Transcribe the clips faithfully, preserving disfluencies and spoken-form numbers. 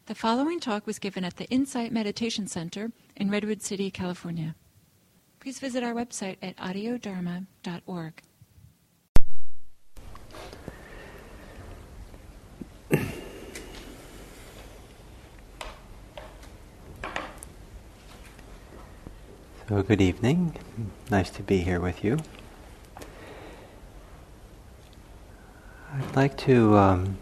The following talk was given at the Insight Meditation Center in Redwood City, California. Please visit our website at audio dharma dot org. So good evening. Nice to be here with you. I'd like to um,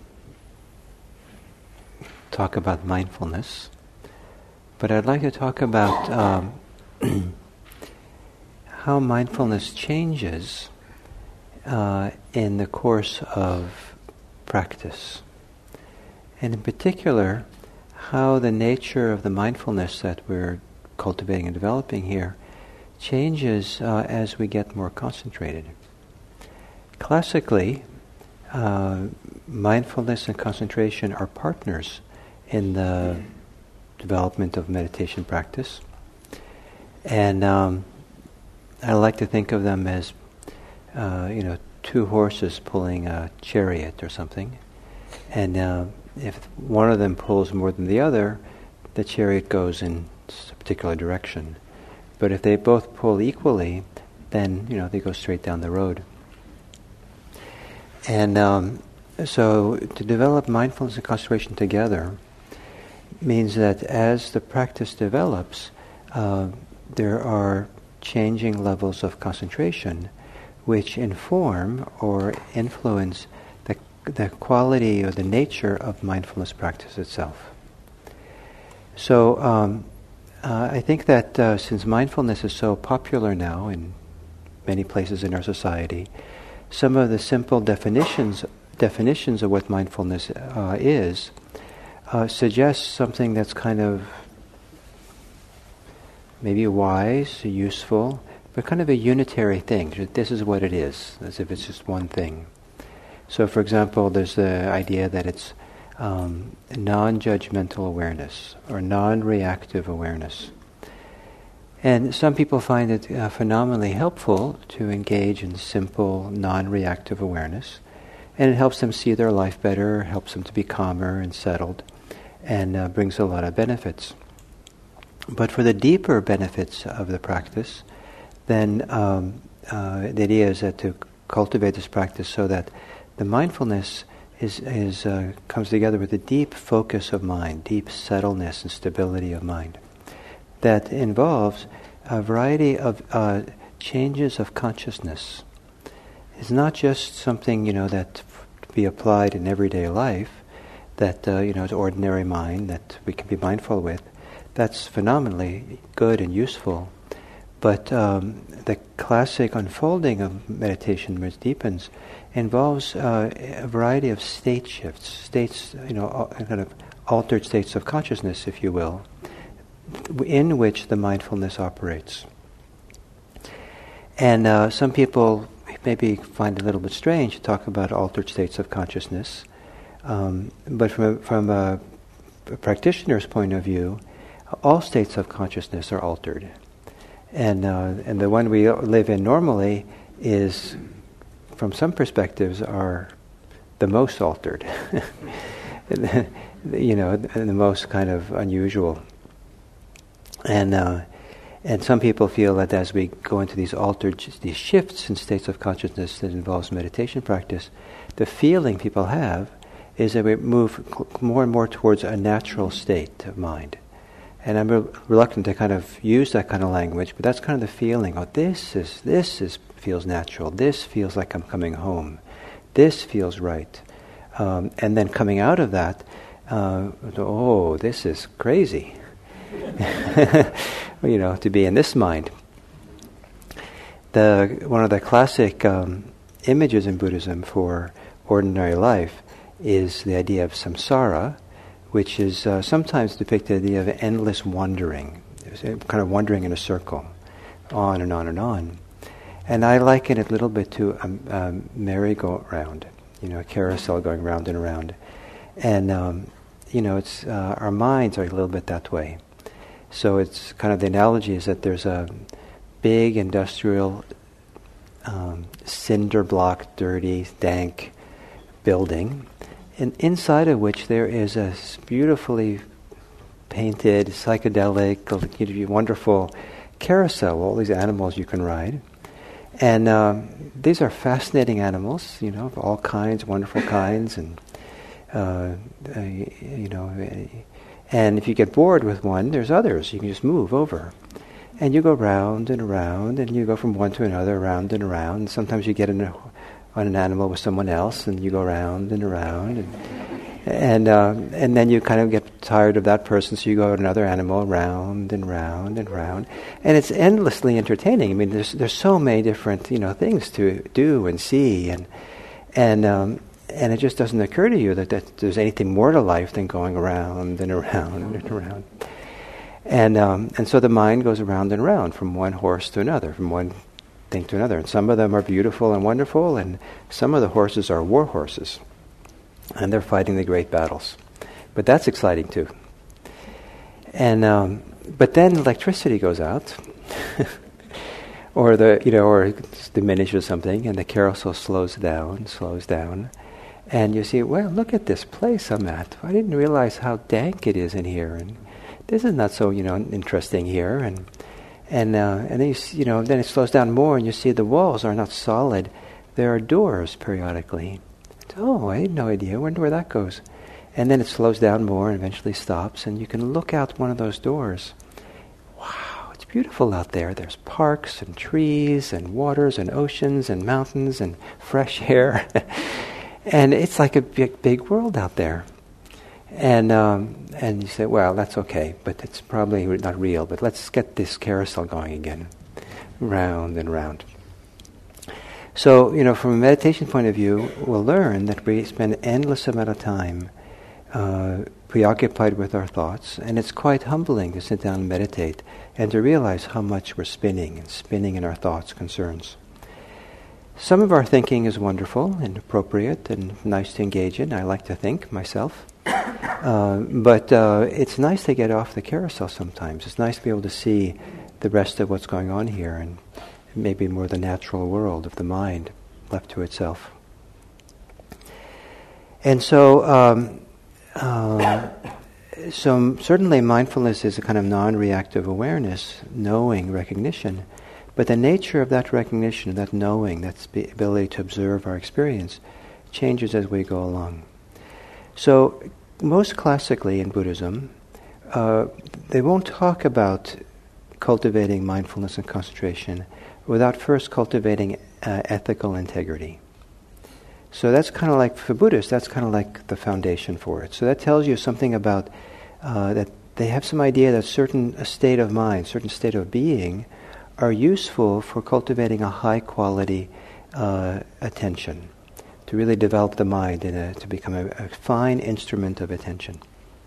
talk about mindfulness, but I'd like to talk about um, how mindfulness changes uh, in the course of practice, and in particular, how the nature of the mindfulness that we're cultivating and developing here changes uh, as we get more concentrated. Classically, uh, mindfulness and concentration are partners in the development of meditation practice. And um, I like to think of them as, uh, you know, two horses pulling a chariot or something. And uh, if one of them pulls more than the other, the chariot goes in a particular direction. But if they both pull equally, then, you know, they go straight down the road. And um, so to develop mindfulness and concentration together means that as the practice develops, uh, there are changing levels of concentration which inform or influence the, the quality or the nature of mindfulness practice itself. So um, uh, I think that uh, since mindfulness is so popular now in many places in our society, some of the simple definitions definitions of what mindfulness uh, is uh, suggests something that's kind of maybe wise, useful, but kind of a unitary thing. This is what it is, as if it's just one thing. So, for example, there's the idea that it's um, non-judgmental awareness or non-reactive awareness. And some people find it uh, phenomenally helpful to engage in simple, non-reactive awareness. And it helps them see their life better, helps them to be calmer and settled, and uh, brings a lot of benefits. But for the deeper benefits of the practice, then um, uh, the idea is that to cultivate this practice so that the mindfulness is, is uh, comes together with a deep focus of mind, deep settledness and stability of mind. That involves a variety of uh, changes of consciousness. It's not just something, you know, that to be applied in everyday life, that, uh, you know, it's ordinary mind that we can be mindful with. That's phenomenally good and useful. But um, the classic unfolding of meditation, which deepens, involves uh, a variety of state shifts, states, you know, kind of altered states of consciousness, if you will, in which the mindfulness operates. And uh, some people maybe find it a little bit strange to talk about altered states of consciousness, um, but from a, from a, a practitioner's point of view, all states of consciousness are altered. And uh, and the one we live in normally is, from some perspectives, are the most altered. You know, the most kind of unusual. And uh, and some people feel that as we go into these altered, these shifts in states of consciousness that involves meditation practice, the feeling people have is that we move more and more towards a natural state of mind. And I'm re- reluctant to kind of use that kind of language, but that's kind of the feeling. Oh, this is this is feels natural. This feels like I'm coming home. This feels right. Um, and then coming out of that, uh, oh, this is crazy. You know, to be in this mind. The one of the classic um, images in Buddhism for ordinary life is the idea of samsara, which is uh, sometimes depicted the idea of endless wandering, kind of wandering in a circle, on and on and on. And I liken it a little bit to a, a merry-go-round, you know, a carousel going round and around. And, um, you know, it's uh, our minds are a little bit that way. So it's kind of the analogy is that there's a big industrial um, cinder block, dirty, dank building, and inside of which there is a beautifully painted, psychedelic, wonderful carousel, all these animals you can ride. And um, these are fascinating animals, you know, of all kinds, wonderful kinds, and uh, uh, you know, uh, and if you get bored with one, there's others. You can just move over, and you go round and around, and you go from one to another, round and around. And sometimes you get in a, on an animal with someone else, and you go round and around, and and uh, and then you kind of get tired of that person, so you go to another animal, round and round and round, and it's endlessly entertaining. I mean, there's there's so many different you know things to do and see, and and um, and it just doesn't occur to you that, that there's anything more to life than going around and around and around, and um, and so the mind goes around and around from one horse to another, from one thing to another, and some of them are beautiful and wonderful, and some of the horses are war horses. And they're fighting the great battles, but that's exciting too. And um, but then electricity goes out, or the you know, or it diminishes something, and the carousel slows down, slows down, and you see, well, look at this place I'm at. I didn't realize how dank it is in here, and this is not so you know interesting here, and and uh, and then you see, you know, then it slows down more, and you see the walls are not solid. There are doors periodically. Oh, I had no idea. I wonder where that goes. And then it slows down more and eventually stops, and you can look out one of those doors. Wow, it's beautiful out there. There's parks and trees and waters and oceans and mountains and fresh air. And it's like a big, big world out there. And um, and you say, well, that's okay, but it's probably not real. But let's get this carousel going again, round and round. So, you know, from a meditation point of view, we'll learn that we spend an endless amount of time uh, preoccupied with our thoughts, and it's quite humbling to sit down and meditate and to realize how much we're spinning and spinning in our thoughts, concerns. Some of our thinking is wonderful and appropriate and nice to engage in. I like to think myself. Uh, but uh, it's nice to get off the carousel sometimes. It's nice to be able to see the rest of what's going on here, and maybe more the natural world of the mind left to itself. And so, um, uh, so certainly mindfulness is a kind of non-reactive awareness, knowing, recognition. But the nature of that recognition, that knowing, that ability to observe our experience, changes as we go along. So, most classically in Buddhism, uh, they won't talk about cultivating mindfulness and concentration without first cultivating uh, ethical integrity. So that's kind of like, for Buddhists, that's kind of like the foundation for it. So that tells you something about, uh, that they have some idea that certain a state of mind, certain state of being, are useful for cultivating a high quality uh, attention, to really develop the mind in a, to become a, a fine instrument of attention.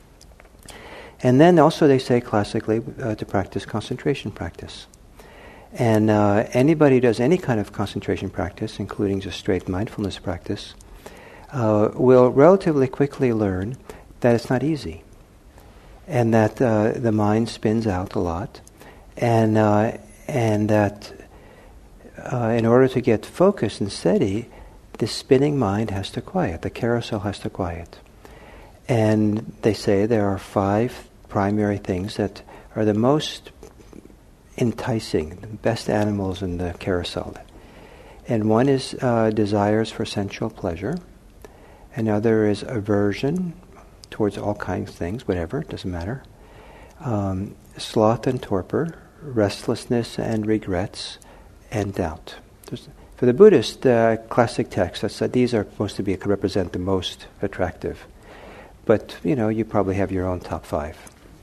And then also they say classically uh, to practice concentration practice. And uh, anybody who does any kind of concentration practice, including just straight mindfulness practice, uh, will relatively quickly learn that it's not easy, and that uh, the mind spins out a lot, and uh, and that uh, in order to get focused and steady, the spinning mind has to quiet, the carousel has to quiet. And they say there are five primary things that are the most enticing, the best animals in the carousel. And one is uh, desires for sensual pleasure. Another is aversion towards all kinds of things, whatever, doesn't matter. Um, sloth and torpor, restlessness and regrets, and doubt. There's, for the Buddhist, uh, classic texts, that's, uh, these are supposed to be could represent the most attractive. But, you know, you probably have your own top five.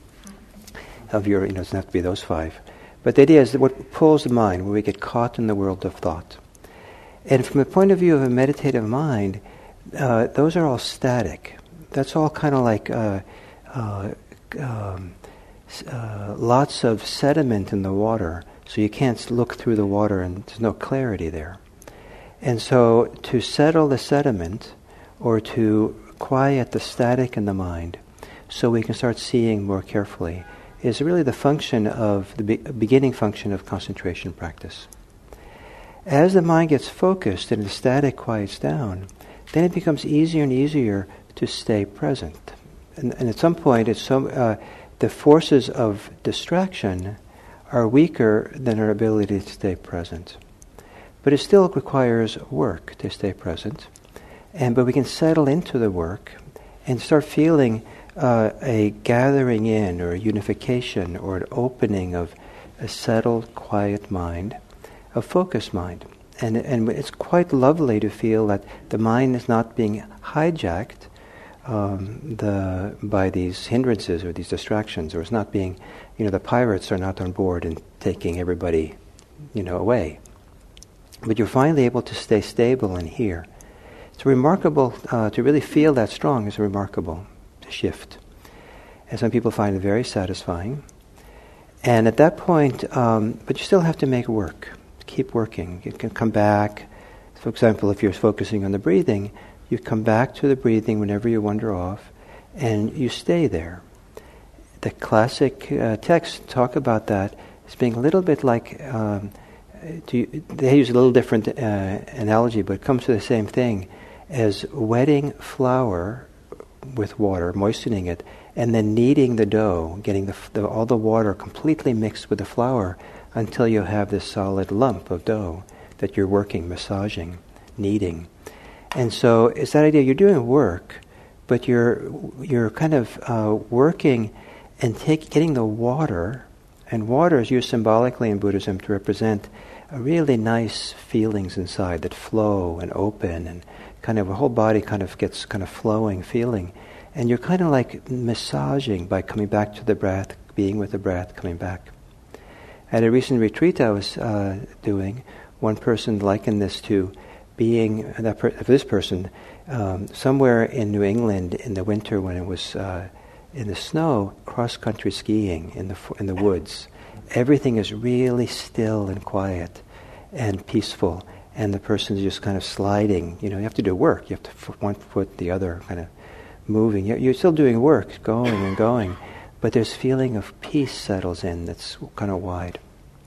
Of your, you know, it doesn't have to be those five. But the idea is that what pulls the mind, where we get caught in the world of thought. And from the point of view of a meditative mind, uh, those are all static. That's all kind of like uh, uh, um, uh, lots of sediment in the water, so you can't look through the water and there's no clarity there. And so to settle the sediment, or to quiet the static in the mind, so we can start seeing more carefully, is really the function of, the be- beginning function of concentration practice. As the mind gets focused and the static quiets down, then it becomes easier and easier to stay present. And, and at some point, it's so uh, the forces of distraction are weaker than our ability to stay present. But it still requires work to stay present. And but we can settle into the work and start feeling uh, a gathering in or a unification or an opening of a settled, quiet mind, a focused mind. And, and it's quite lovely to feel that the mind is not being hijacked um, the, by these hindrances or these distractions, or it's not being, you know, the pirates are not on board and taking everybody, you know, away. But you're finally able to stay stable and hear. It's remarkable, uh, to really feel that strong is a remarkable shift. And some people find it very satisfying. And at that point, um, but you still have to make work. Keep working. You can come back. For example, if you're focusing on the breathing, you come back to the breathing whenever you wander off, and you stay there. The classic uh, texts talk about that as being a little bit like, um, to, they use a little different uh, analogy, but it comes to the same thing as wetting flour with water, moistening it, and then kneading the dough, getting the, the, all the water completely mixed with the flour until you have this solid lump of dough that you're working, massaging, kneading. And so it's that idea, you're doing work, but you're you're kind of uh, working and take, getting the water, and water is used symbolically in Buddhism to represent a really nice feelings inside that flow and open, and kind of a whole body kind of gets kind of flowing feeling. And you're kind of like massaging by coming back to the breath, being with the breath, coming back. At a recent retreat I was uh, doing, one person likened this to being, that per, this person, um, somewhere in New England in the winter when it was uh, in the snow, cross-country skiing in the in the woods. Everything is really still and quiet and peaceful, and the person's just kind of sliding. You know, you have to do work. You have to f- one foot, the other, kind of moving. You're, you're still doing work, going and going, but there's feeling of peace settles in that's kind of wide.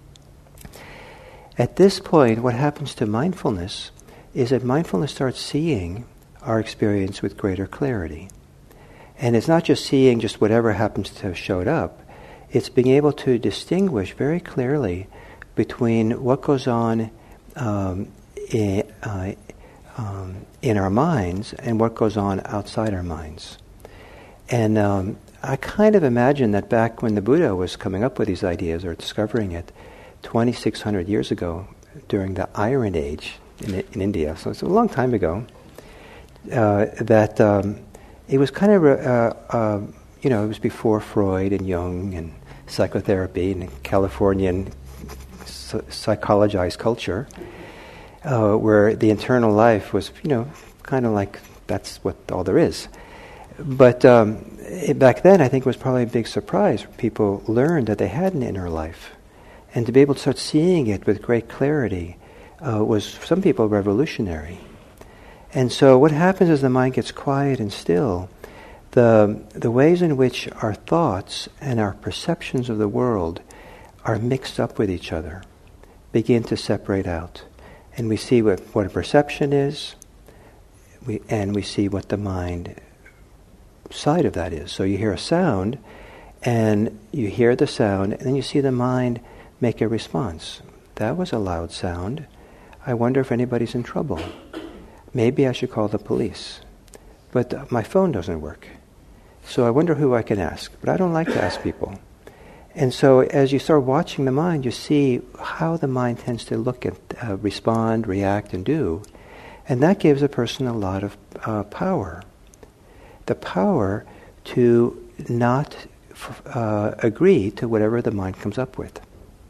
At this point, what happens to mindfulness is that mindfulness starts seeing our experience with greater clarity. And it's not just seeing just whatever happens to have showed up. It's being able to distinguish very clearly between what goes on um, in, uh, um, in our minds and what goes on outside our minds. And um, I kind of imagine that back when the Buddha was coming up with these ideas or discovering it, twenty-six hundred years ago, during the Iron Age in, in India, so it's a long time ago, uh, that um, it was kind of, uh, uh, you know, it was before Freud and Jung and psychotherapy and Californian psychologized culture, uh, where the internal life was, you know, kind of like that's what all there is. But um, it, back then, I think it was probably a big surprise when people learned that they had an inner life. And to be able to start seeing it with great clarity uh, was, for some people, revolutionary. And so what happens as the mind gets quiet and still, the the ways in which our thoughts and our perceptions of the world are mixed up with each other begin to separate out. And we see what, what a perception is, we, and we see what the mind side of that is. So you hear a sound, and you hear the sound, and then you see the mind make a response. That was a loud sound. I wonder if anybody's in trouble. Maybe I should call the police. But uh, my phone doesn't work. So I wonder who I can ask. But I don't like to ask people. And so as you start watching the mind, you see how the mind tends to look at, uh, respond, react, and do. And that gives a person a lot of uh, power. The power to not uh, agree to whatever the mind comes up with.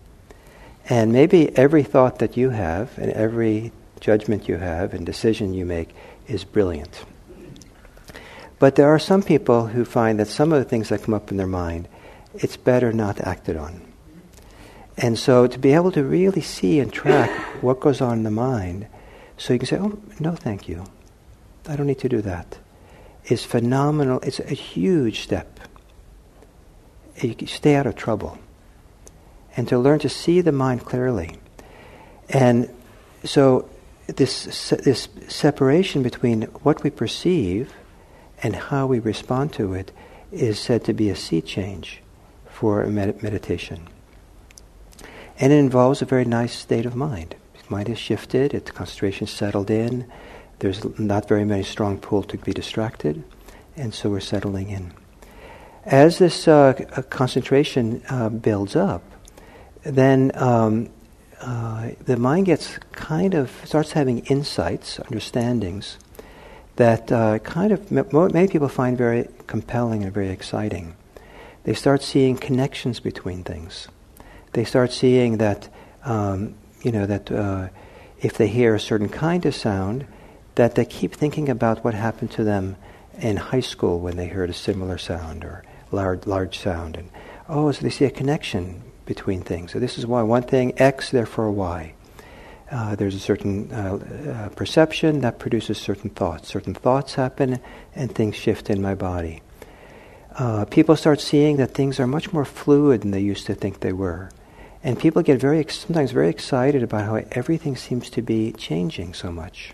And maybe every thought that you have and every judgment you have and decision you make is brilliant. But there are some people who find that some of the things that come up in their mind, it's better not acted on. And so to be able to really see and track what goes on in the mind, so you can say, oh, no thank you, I don't need to do that, is phenomenal. It's a huge step. You can stay out of trouble. And to learn to see the mind clearly. And so this this separation between what we perceive and how we respond to it is said to be a sea change. for med- meditation. And it involves a very nice state of mind. Mind is shifted, its concentration settled in, there's not very many strong pull to be distracted, and so we're settling in. As this uh, concentration uh, builds up, then um, uh, the mind gets kind of, starts having insights, understandings, that uh, kind of, m- many people find very compelling and very exciting. They start seeing connections between things. They start seeing that um, you know, that uh, if they hear a certain kind of sound, that they keep thinking about what happened to them in high school when they heard a similar sound or large, large sound. And oh, so they see a connection between things. So this is why one thing, X, therefore Y. Uh, there's a certain uh, uh, perception that produces certain thoughts. Certain thoughts happen and things shift in my body. Uh, people start seeing that things are much more fluid than they used to think they were. And people get very, sometimes very excited about how everything seems to be changing so much.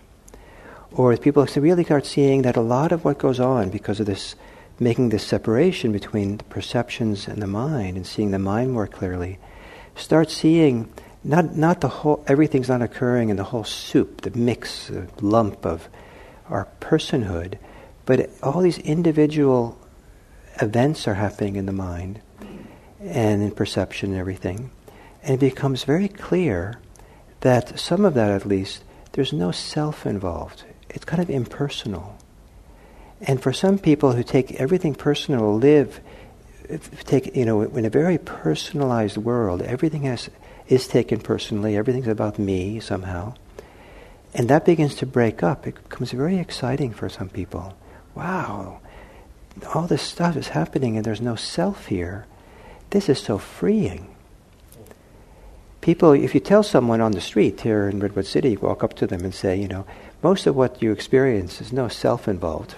Or people really start seeing that a lot of what goes on because of this, making this separation between the perceptions and the mind and seeing the mind more clearly, start seeing not not the whole, everything's not occurring in the whole soup, the mix, the lump of our personhood, but all these individual events are happening in the mind and in perception and everything. And it becomes very clear that some of that, at least, there's no self involved. It's kind of impersonal. And for some people who take everything personal, live, take you know, in a very personalized world, everything has is taken personally. Everything's about me somehow, and that begins to break up. It becomes very exciting for some people. Wow, all this stuff is happening, and there's no self here. This is so freeing. People, if you tell someone on the street here in Redwood City, you walk up to them and say, you know, most of what you experience is no self involved.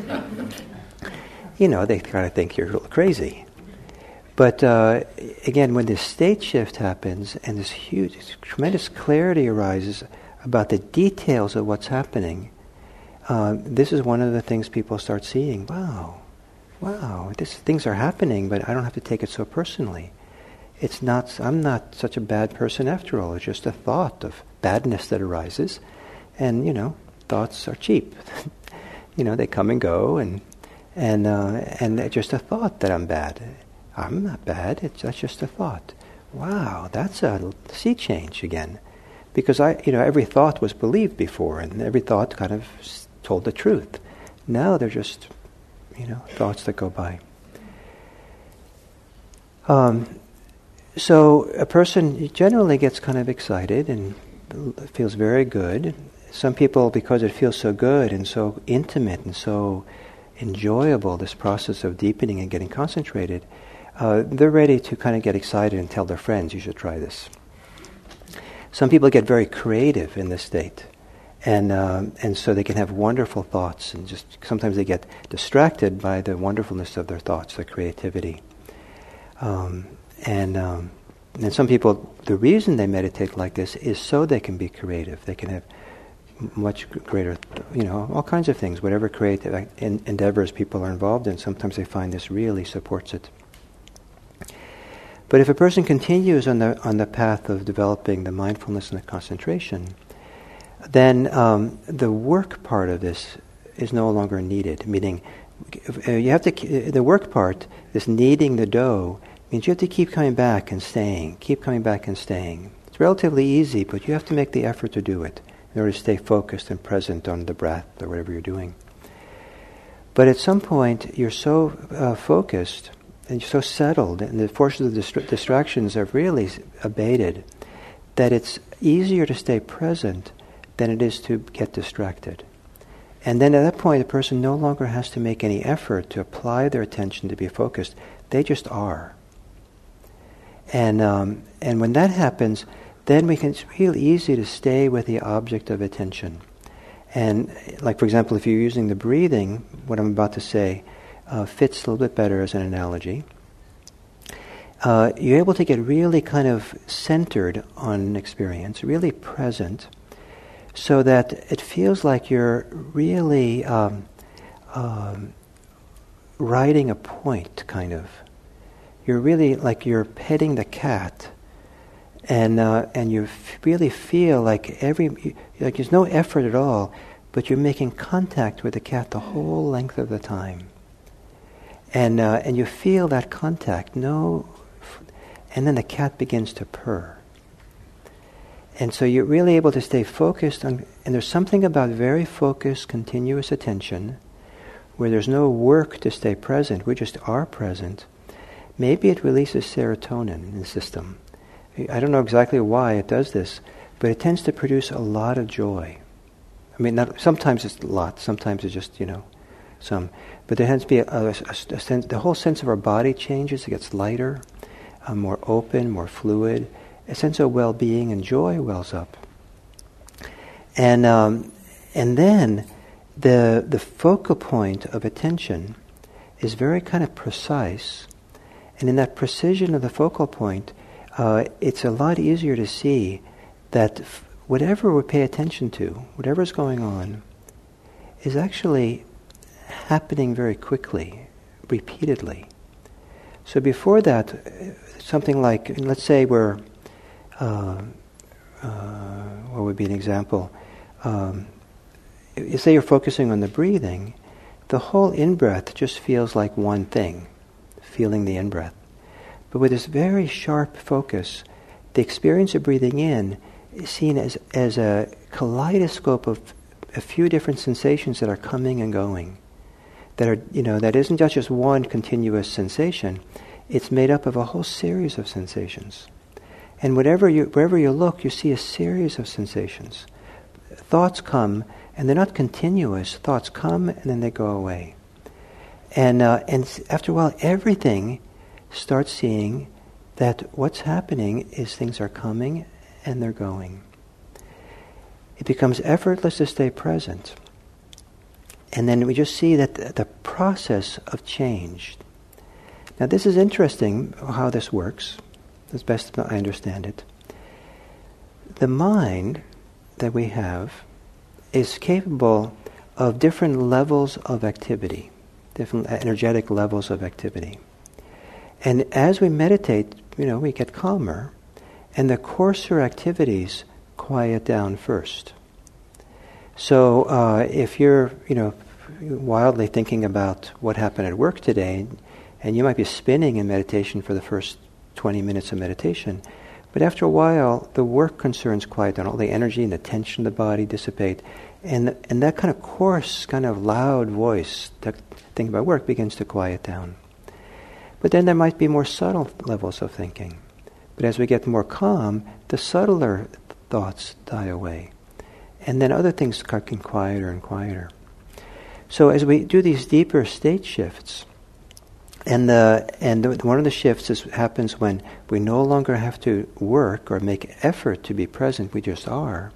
You know, they kind of think you're a little crazy. But uh, again, when this state shift happens and this huge, this tremendous clarity arises about the details of what's happening, uh, this is one of the things people start seeing. Wow, wow, this, things are happening, but I don't have to take it so personally. It's not, I'm not such a bad person after all. It's just a thought of badness that arises. And, you know, thoughts are cheap. You know, they come and go, and and uh, and it's just a thought that I'm bad. I'm not bad. It's that's just a thought. Wow, that's a sea change again, because I, you know, every thought was believed before, and every thought kind of told the truth. Now they're just, you know, thoughts that go by. Um, so a person generally gets kind of excited and feels very good. Some people, because it feels so good and so intimate and so enjoyable, this process of deepening and getting concentrated, uh, they're ready to kind of get excited and tell their friends, you should try this. Some people get very creative in this state, and um, and so they can have wonderful thoughts, and just sometimes they get distracted by the wonderfulness of their thoughts, their creativity. Um, and um, and some people, the reason they meditate like this is so they can be creative. They can have much greater, you know, all kinds of things, whatever creative en- endeavors people are involved in, sometimes they find this really supports it. But if a person continues on the on the path of developing the mindfulness and the concentration, then um, the work part of this is no longer needed. Meaning, uh, you have to the work part, this kneading the dough, means you have to keep coming back and staying, keep coming back and staying. It's relatively easy, but you have to make the effort to do it in order to stay focused and present on the breath or whatever you're doing. But at some point, you're so uh, focused and you're so settled, and the forces of the distra- distractions have really abated, that it's easier to stay present than it is to get distracted. And then at that point, the person no longer has to make any effort to apply their attention to be focused. They just are. And um, and when that happens, then we can, it's real easy to stay with the object of attention. And like, for example, if you're using the breathing, what I'm about to say uh, fits a little bit better as an analogy. Uh, you're able to get really kind of centered on an experience, really present, so that it feels like you're really um, um, riding a point, kind of. you're really like you're petting the cat, and uh, and you f- really feel like every like there's no effort at all, but you're making contact with the cat the whole length of the time, and uh, and you feel that contact. No, and then the cat begins to purr, and so you're really able to stay focused on. And there's something about very focused, continuous attention, where there's no work to stay present. We just are present. Maybe it releases serotonin in the system. I don't know exactly why it does this, but it tends to produce a lot of joy. I mean, not, sometimes it's a lot, sometimes it's just, you know, some. But there tends to be a, a, a sense, the whole sense of our body changes, it gets lighter, uh, more open, more fluid. A sense of well-being and joy wells up. And um, and then the the focal point of attention is very kind of precise. And in that precision of the focal point, uh, it's a lot easier to see that f- whatever we pay attention to, whatever's going on, is actually happening very quickly, repeatedly. So before that, something like, let's say we're, uh, uh, what would be an example? Um, say you're focusing on the breathing, the whole in-breath just feels like one thing. Feeling the in-breath. But with this very sharp focus, the experience of breathing in is seen as, as a kaleidoscope of a few different sensations that are coming and going. That are, you know, that isn't just one continuous sensation. It's made up of a whole series of sensations. And whatever you, wherever you look, you see a series of sensations. Thoughts come, and they're not continuous. Thoughts come, and then they go away. And uh, and after a while, everything starts seeing that what's happening is things are coming and they're going. It becomes effortless to stay present. And then we just see that the, the process of change. Now this is interesting how this works, as best I understand it. The mind that we have is capable of different levels of activity. Different energetic levels of activity. And as we meditate, you know, we get calmer, and the coarser activities quiet down first. So uh, if you're, you know, wildly thinking about what happened at work today, and you might be spinning in meditation for the first twenty minutes of meditation, but after a while, the work concerns quiet down, all the energy and the tension of the body dissipate, and and that kind of coarse, kind of loud voice, that thing about work begins to quiet down. But then there might be more subtle levels of thinking. But as we get more calm, the subtler thoughts die away. And then other things get quieter and quieter. So as we do these deeper state shifts, and the and the, one of the shifts is, happens when we no longer have to work or make effort to be present, we just are.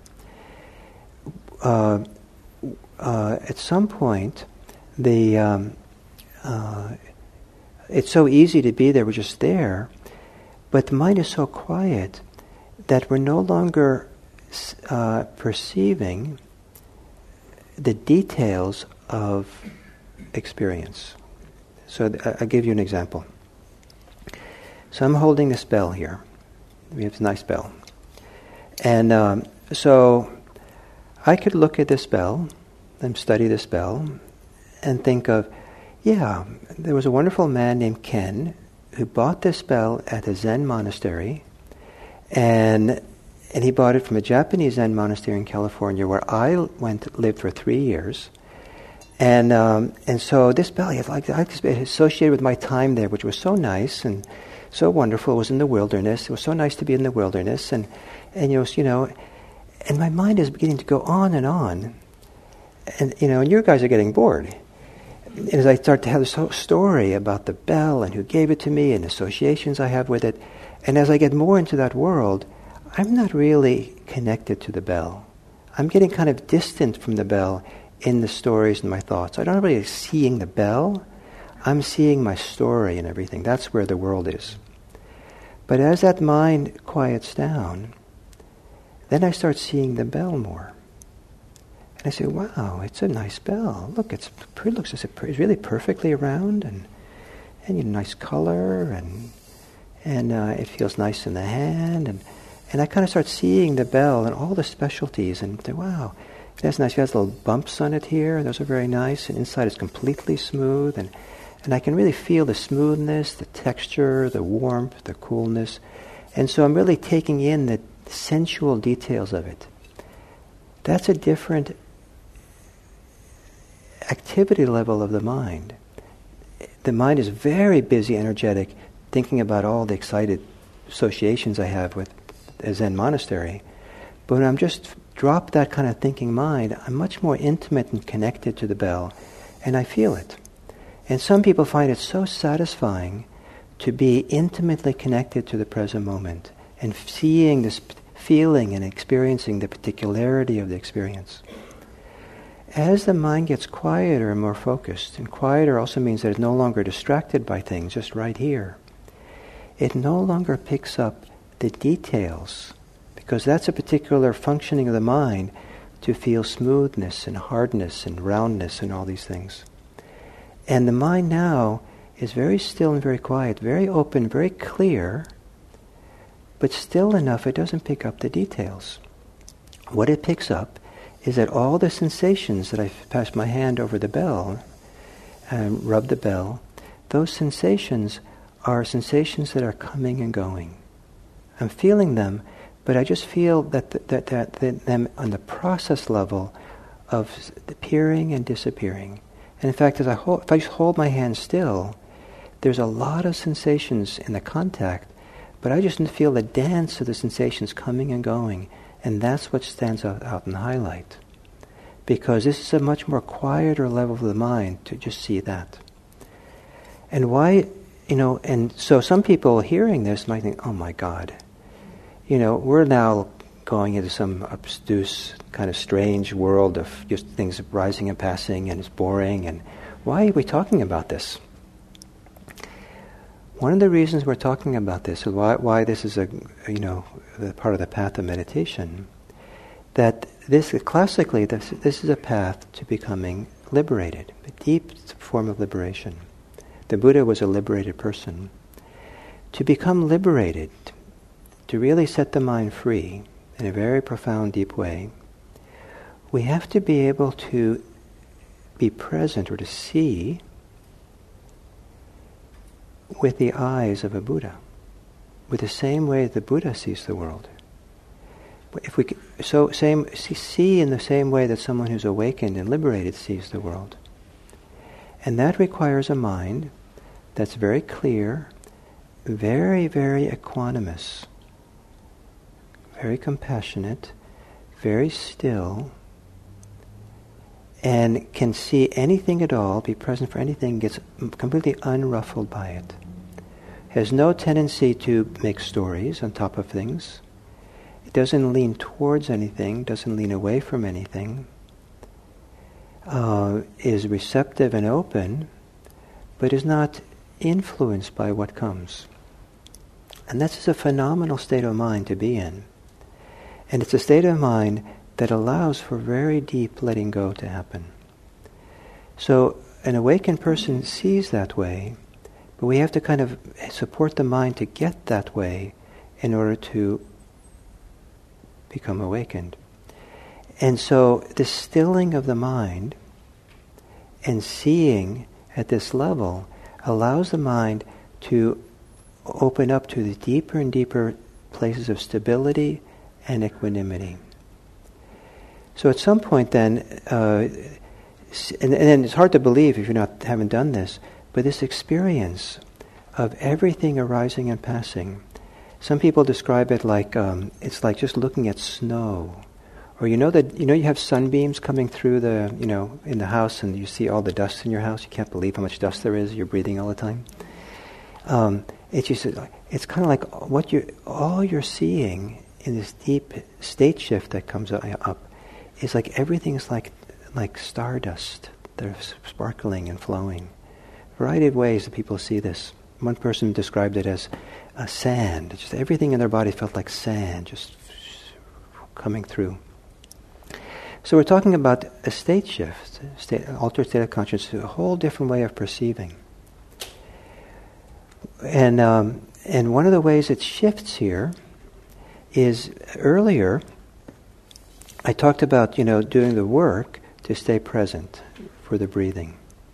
Uh, uh, at some point, the um, uh, it's so easy to be there, we're just there, but the mind is so quiet that we're no longer uh, perceiving the details of experience. So th- I'll give you an example. So I'm holding this bell here. We have this nice bell. And um, so I could look at this bell and study this bell and think of, yeah, there was a wonderful man named Ken who bought this bell at a Zen monastery, and and he bought it from a Japanese Zen monastery in California where I went lived for three years. And um, and so this bell, I like I associated with my time there, which was so nice and so wonderful. It was in the wilderness. It was so nice to be in the wilderness, and and you know, you know, and my mind is beginning to go on and on, and you know, and you guys are getting bored. And as I start to have this whole story about the bell and who gave it to me and associations I have with it, and as I get more into that world, I'm not really connected to the bell. I'm getting kind of distant from the bell in the stories and my thoughts. I'm not really seeing the bell. I'm seeing my story and everything. That's where the world is. But as that mind quiets down, then I start seeing the bell more. And I say, wow, it's a nice bell. Look, it's pretty, looks it's really perfectly round, and and you know, nice color, and and uh, it feels nice in the hand, and and I kind of start seeing the bell and all the specialties, and say, wow, that's nice. It has little bumps on it here. Those are very nice, and inside it's completely smooth, and and I can really feel the smoothness, the texture, the warmth, the coolness, and so I'm really taking in the sensual details of it. That's a different activity level of the mind. The mind is very busy, energetic, thinking about all the excited associations I have with a Zen monastery. But when I'm just drop that kind of thinking mind, I'm much more intimate and connected to the bell, and I feel it. And some people find it so satisfying to be intimately connected to the present moment and seeing this, feeling and experiencing the particularity of the experience. As the mind gets quieter and more focused, and quieter also means that it's no longer distracted by things, just right here, it no longer picks up the details, because that's a particular functioning of the mind to feel smoothness and hardness and roundness and all these things. And the mind now is very still and very quiet, very open, very clear, but still enough it doesn't pick up the details. What it picks up is that all the sensations that I pass my hand over the bell and rub the bell, those sensations are sensations that are coming and going. I'm feeling them, but I just feel that th- that, that that them on the process level of appearing and disappearing. And in fact, as I hold, if I just hold my hand still, there's a lot of sensations in the contact, but I just feel the dance of the sensations coming and going. And that's what stands out, out in the highlight. Because this is a much more quieter level of the mind to just see that. And why, you know, and so some people hearing this might think, oh my God, you know, we're now going into some obtuse, kind of strange world of just things rising and passing, and it's boring, and why are we talking about this? One of the reasons we're talking about this, or why, why this is a, you know, the part of the path of meditation, that this classically this, this is a path to becoming liberated, a deep form of liberation. The Buddha was a liberated person. To become liberated, to really set the mind free in a very profound, deep way, we have to be able to be present or to see with the eyes of a Buddha, with the same way the Buddha sees the world. If we so same see in the same way that someone who's awakened and liberated sees the world, and that requires a mind that's very clear, very very equanimous, very compassionate, very still, and can see anything at all, be present for anything, gets completely unruffled by it. Has no tendency to make stories on top of things. It doesn't lean towards anything, doesn't lean away from anything. Uh, is receptive and open, but is not influenced by what comes. And that's a phenomenal state of mind to be in. And it's a state of mind that allows for very deep letting go to happen. So an awakened person sees that way, but we have to kind of support the mind to get that way in order to become awakened. And so the stilling of the mind and seeing at this level allows the mind to open up to the deeper and deeper places of stability and equanimity. So at some point then, uh, and, and it's hard to believe if you not haven't done this, but this experience of everything arising and passing, some people describe it like um, it's like just looking at snow, or you know that you know you have sunbeams coming through the you know in the house, and you see all the dust in your house. You can't believe how much dust there is. You're breathing all the time. Um, it's just it's kind of like what you all you're seeing in this deep state shift that comes up. It's like everything's like like stardust. They're sparkling and flowing. A variety of ways that people see this. One person described it as a sand. Just everything in their body felt like sand, just coming through. So we're talking about a state shift, a state, an altered state of consciousness, a whole different way of perceiving. And um, and one of the ways it shifts here is earlier I talked about, you know, doing the work to stay present for the breathing.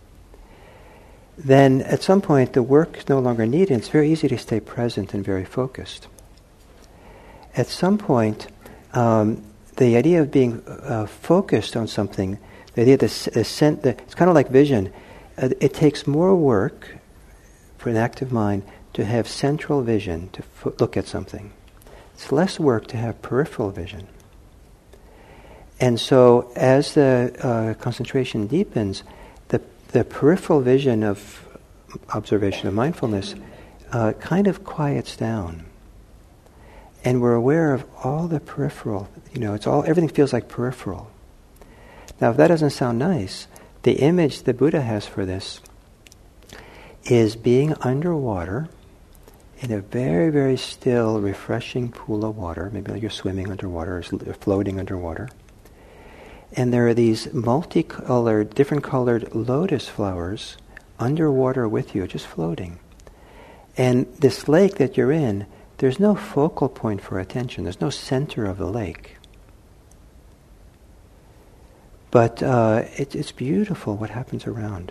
Then at some point the work is no longer needed. It's very easy to stay present and very focused. At some point, um, the idea of being uh, focused on something, the idea that the, the, the, it's kind of like vision. Uh, it takes more work for an active mind to have central vision, to fo- look at something. It's less work to have peripheral vision. And so as the uh, concentration deepens, the, the peripheral vision of observation of mindfulness uh, kind of quiets down. And we're aware of all the peripheral, you know, it's all, everything feels like peripheral. Now, if that doesn't sound nice, the image the Buddha has for this is being underwater in a very, very still, refreshing pool of water. Maybe like you're swimming underwater or floating underwater. And there are these multicolored, different colored lotus flowers underwater with you, just floating. And this lake that you're in, there's no focal point for attention. There's no center of the lake. But uh, it, it's beautiful what happens around.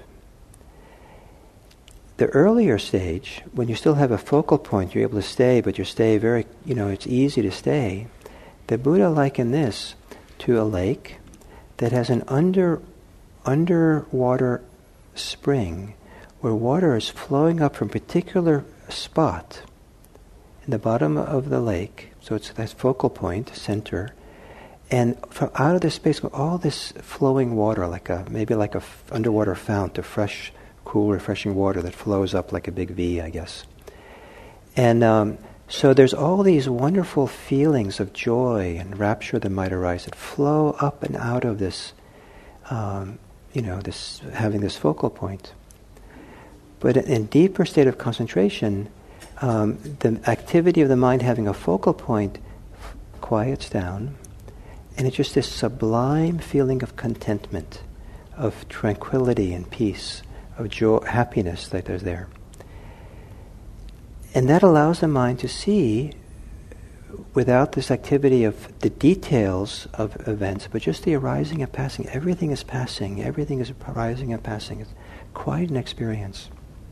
The earlier stage, when you still have a focal point, you're able to stay, but you stay very, you know, it's easy to stay. The Buddha likened this to a lake that has an under underwater spring where water is flowing up from a particular spot in the bottom of the lake, so it's that focal point, center, and from out of this space, all this flowing water, like a maybe like a f- underwater fount of fresh, cool, refreshing water that flows up like a big V, I guess. And um, so there's all these wonderful feelings of joy and rapture that might arise that flow up and out of this, um, you know, this having this focal point. But in deeper state of concentration, Um, the activity of the mind having a focal point f- quiets down, and it's just this sublime feeling of contentment, of tranquility and peace, of joy, happiness that is there. And that allows the mind to see, without this activity of the details of events, but just the arising and passing. Everything is passing, everything is arising and passing. It's quite an experience.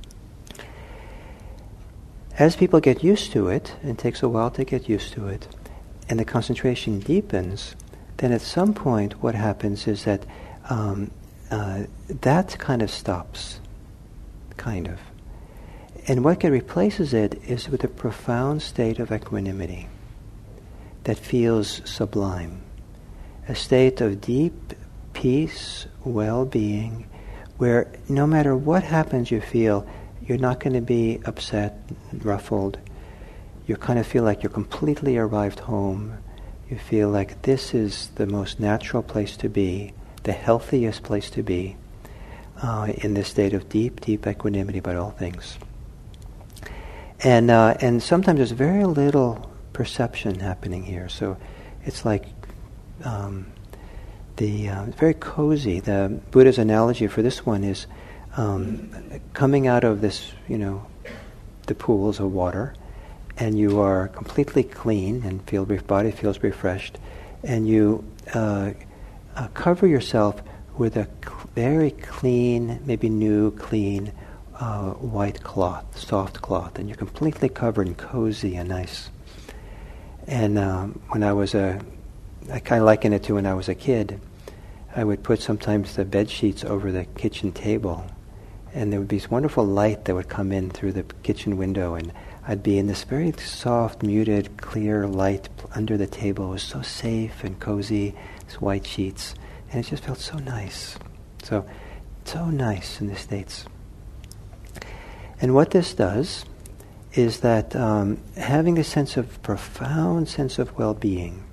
As people get used to it, and it takes a while to get used to it, and the concentration deepens, then at some point what happens is that um, uh, that kind of stops, kind of. And what replaces it is with a profound state of equanimity that feels sublime, a state of deep peace, well-being, where no matter what happens you feel, you're not going to be upset, ruffled. You kind of feel like you're completely arrived home. You feel like this is the most natural place to be, the healthiest place to be, uh, in this state of deep, deep equanimity about all things. And uh, and sometimes there's very little perception happening here. So it's like um, the uh, very cozy. The Buddha's analogy for this one is Um, coming out of this, you know, the pools of water, and you are completely clean and feel your body feels refreshed, and you uh, uh, cover yourself with a cl- very clean, maybe new, clean uh, white cloth, soft cloth, and you're completely covered and cozy and nice. And um, when I was a, I kind of liken it to when I was a kid. I would put sometimes the bed sheets over the kitchen table. And there would be this wonderful light that would come in through the kitchen window, and I'd be in this very soft, muted, clear light under the table. It was so safe and cozy, these white sheets, and it just felt so nice. So, so nice in the States. And what this does is that um, having a sense of profound sense of well-being,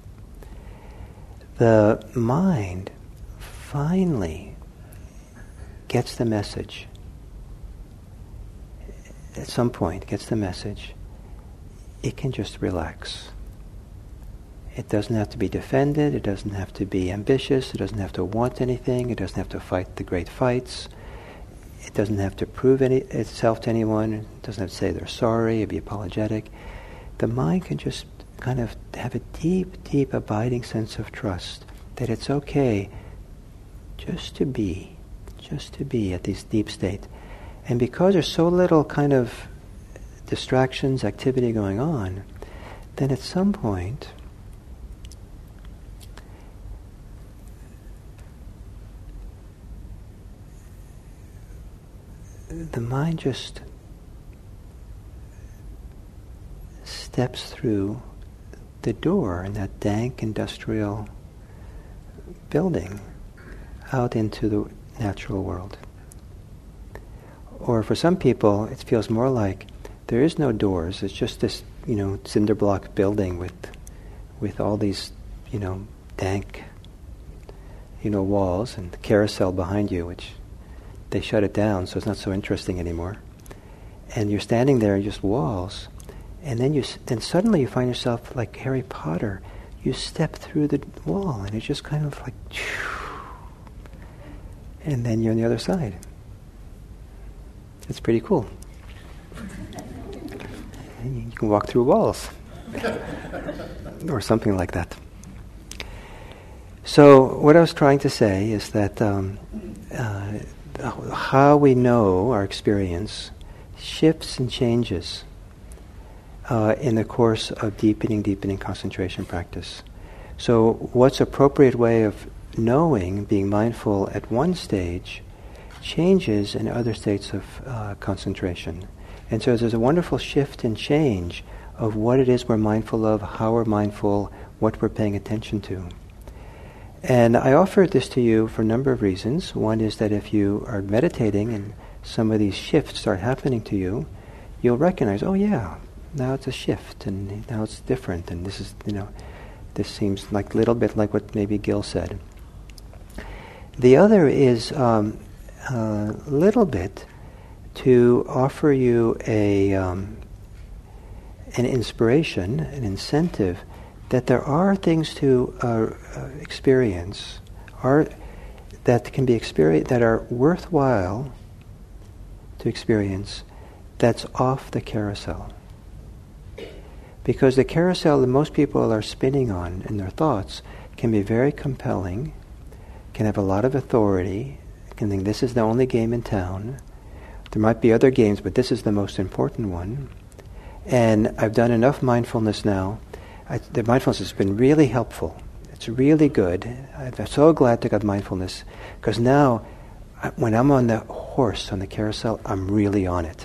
the mind finally gets the message. At some point gets the message, it can just relax. It doesn't have to be defended, it doesn't have to be ambitious, it doesn't have to want anything, it doesn't have to fight the great fights. It doesn't have to prove any, itself to anyone. It doesn't have to say they're sorry or be apologetic. The mind can just kind of have a deep, deep abiding sense of trust that it's okay just to be, just to be at this deep state. And because there's so little kind of distractions, activity going on, then at some point the mind just steps through the door in that dank industrial building out into the natural world. Or for some people, it feels more like there is no doors. It's just this, you know, cinder block building with, with all these, you know, dank, you know, walls and the carousel behind you, which they shut it down, so it's not so interesting anymore. And you're standing there in just walls, and then you, then suddenly you find yourself like Harry Potter. You step through the wall, and it's just kind of like, and then you're on the other side. It's pretty cool. And you can walk through walls, or something like that. So what I was trying to say is that um, uh, how we know our experience shifts and changes uh, in the course of deepening, deepening concentration practice. So what's appropriate way of knowing, being mindful at one stage, changes in other states of uh, concentration. And so there's a wonderful shift and change of what it is we're mindful of, how we're mindful, what we're paying attention to. And I offered this to you for a number of reasons. One is that if you are meditating and some of these shifts start happening to you, you'll recognize, oh yeah, now it's a shift, and now it's different, and this is, you know, this seems like a little bit like what maybe Gil said. The other is um, a little bit to offer you a um, an inspiration, an incentive, that there are things to uh, uh, experience, are that can be experienced, that are worthwhile to experience, that's off the carousel. Because the carousel that most people are spinning on in their thoughts can be very compelling, can have a lot of authority, can think this is the only game in town. There might be other games, but this is the most important one. And I've done enough mindfulness now. I, the mindfulness has been really helpful. It's really good. I'm so glad to get mindfulness, because now, I, when I'm on the horse, on the carousel, I'm really on it.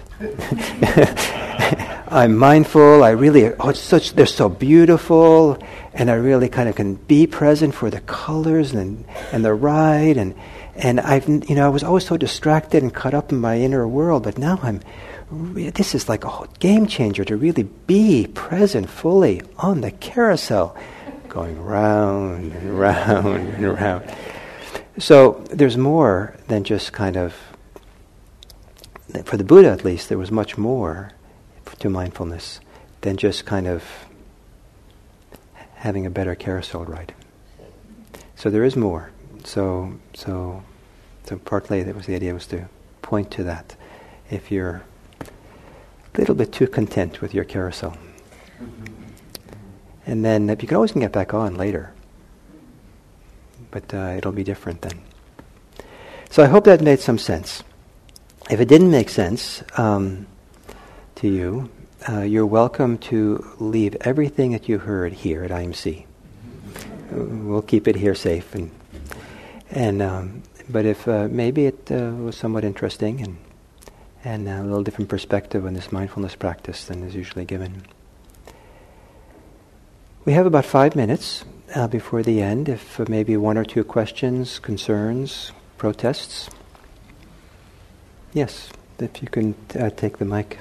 I'm mindful. I really, oh, it's such, they're so beautiful, and I really kind of can be present for the colors and and the ride, and and I've, you know, I was always so distracted and caught up in my inner world, but now I'm. This is like a game changer to really be present fully on the carousel, going round and round and round. So there's more than just kind of, for the Buddha at least, there was much more to mindfulness than just kind of having a better carousel ride. So there is more. So so so partly that was the idea, was to point to that. If you're a little bit too content with your carousel. Mm-hmm. And then you can always get back on later. But uh, it'll be different then. So I hope that made some sense. If it didn't make sense um, to you, uh, you're welcome to leave everything that you heard here at I M C. Mm-hmm. We'll keep it here safe. And and um, but if uh, maybe it uh, was somewhat interesting and and a little different perspective on this mindfulness practice than is usually given. We have about five minutes uh, before the end, if uh, maybe one or two questions, concerns, protests. Yes, if you can uh, take the mic.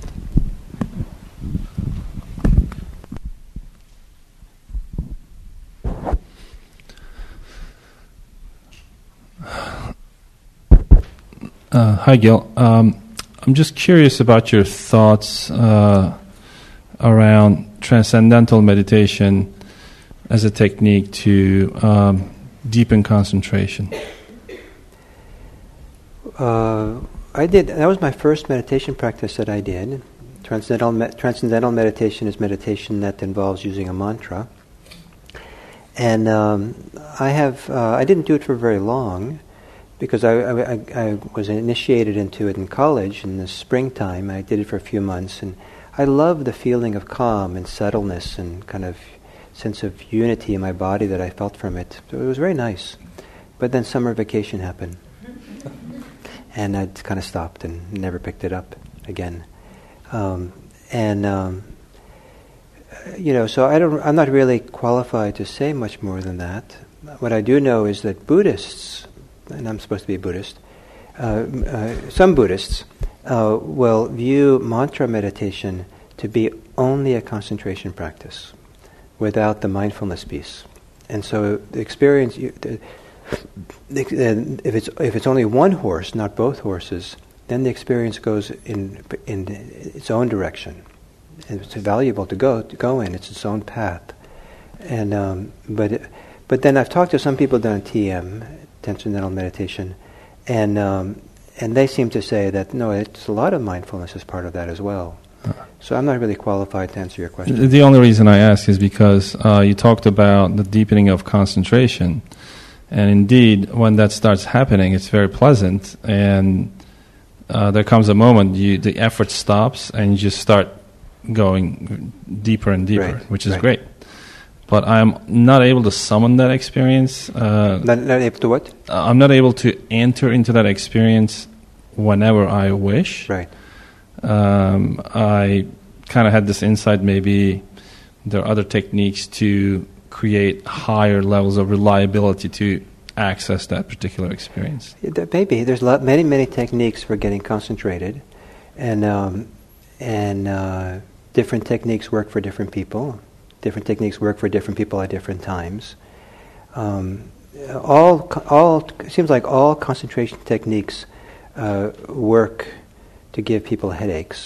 Uh, hi, Gil. Um, I'm just curious about your thoughts uh, around transcendental meditation as a technique to um, deepen concentration. Uh, I did. That was my first meditation practice that I did. Transcendental, me- transcendental meditation is meditation that involves using a mantra. And um, I have. Uh, I didn't do it for very long, because I, I, I was initiated into it in college in the springtime. I did it for a few months, and I loved the feeling of calm and settledness and kind of sense of unity in my body that I felt from it. So it was very nice. But then summer vacation happened, and I kind of stopped and never picked it up again. Um, and um, you know, so I don't. I'm not really qualified to say much more than that. What I do know is that Buddhists, and I'm supposed to be a Buddhist, uh, uh, some Buddhists uh, will view mantra meditation to be only a concentration practice, without the mindfulness piece. And so the experience, you, the, the, if it's if it's only one horse, not both horses, then the experience goes in in its own direction. And it's valuable to go to go in. It's its own path. And um, but but then I've talked to some people down T M, Transcendental Meditation, and um, and they seem to say that no, it's a lot of mindfulness as part of that as well. So I'm not really qualified to answer your question. The only reason I ask is because uh, you talked about the deepening of concentration, and indeed, when that starts happening, it's very pleasant, and uh, there comes a moment you the effort stops, and you just start going deeper and deeper, right, which is right. great. But I'm not able to summon that experience. Uh, not, not able to what? I'm not able to enter into that experience whenever I wish. Right. Um, I kind of had this insight, maybe there are other techniques to create higher levels of reliability to access that particular experience. Yeah, maybe. There's lot, many, many techniques for getting concentrated, and um, and uh, different techniques work for different people. Different techniques work for different people at different times. Um, all, all it seems like all concentration techniques uh, work to give people headaches,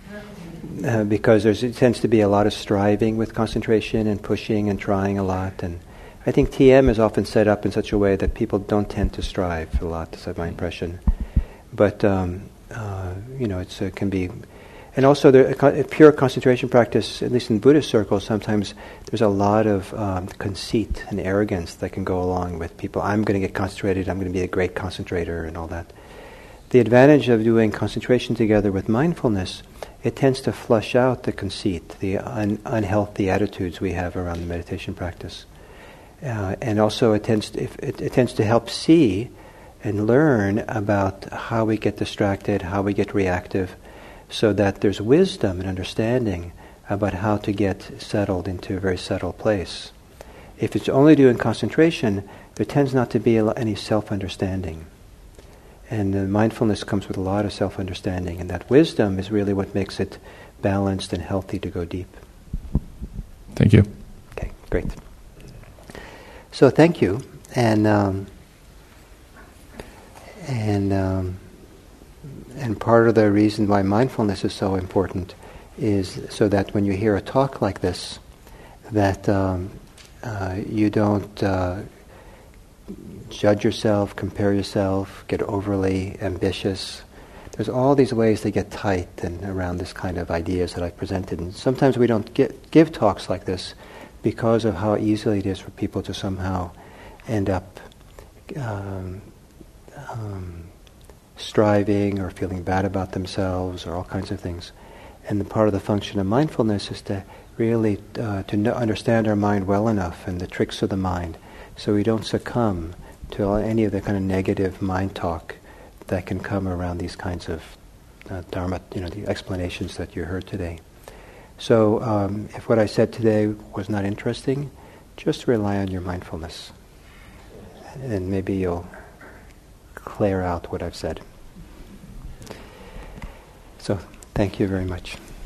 uh, because there's, it tends to be a lot of striving with concentration and pushing and trying a lot. And I think T M is often set up in such a way that people don't tend to strive a lot. That's my impression. But um, uh, you know, it's, it can be, and also the a pure concentration practice, at least in Buddhist circles, sometimes there's a lot of um, conceit and arrogance that can go along with people. I'm going to get concentrated. I'm going to be a great concentrator and all that. The advantage of doing concentration together with mindfulness, it tends to flush out the conceit, the un- unhealthy attitudes we have around the meditation practice. Uh, and also it tends to, if, it, it tends to help see and learn about how we get distracted, how we get reactive, so that there's wisdom and understanding about how to get settled into a very settled place. If it's only doing concentration, there tends not to be any self-understanding. And the mindfulness comes with a lot of self-understanding, and that wisdom is really what makes it balanced and healthy to go deep. Thank you. Okay, great. So thank you, and um, and um, and part of the reason why mindfulness is so important is so that when you hear a talk like this, that um, uh, you don't Uh, judge yourself, compare yourself, get overly ambitious. There's all these ways to get tight and around this kind of ideas that I've presented. And sometimes we don't get, give talks like this because of how easily it is for people to somehow end up um, um, striving or feeling bad about themselves or all kinds of things. And the part of the function of mindfulness is to really uh, to know, understand our mind well enough and the tricks of the mind, so we don't succumb to any of the kind of negative mind talk that can come around these kinds of uh, dharma, you know, the explanations that you heard today. So um, if what I said today was not interesting, just rely on your mindfulness, and maybe you'll clear out what I've said. So thank you very much.